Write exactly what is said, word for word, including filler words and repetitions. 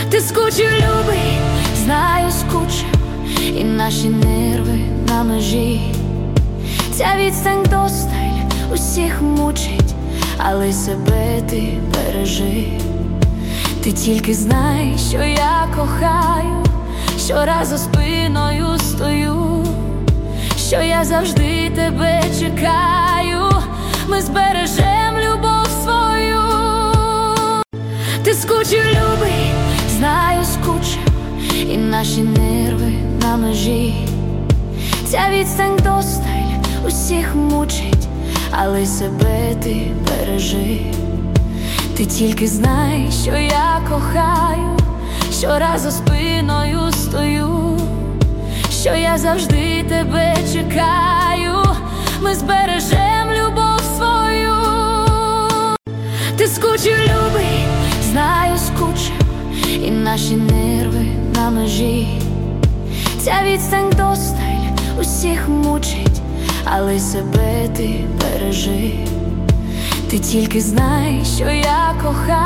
Ти скучив, любий, знаю, скучив, і наші нерви на межі. Ця відстань досталь усіх мучить, але себе ти бережи. Ти тільки знай, що я кохаю, що раз за спиною стою, що я завжди тебе чекаю, ми збережем любов свою. Ти скучив, любий, знаю, скучив, і наші нерви на межі. Ця відстань досталь усіх мучить, але себе ти бережи. Ти тільки знай, що я кохаю, що раз за спиною стою, що я завжди тебе чекаю, ми збережем любов свою. Ти скучив, любий, знаю, скучив, і наші нерви на межі. Ця відстань досталь усіх мучить, але себе ти бережи. Ти тільки знай, що я кохаю.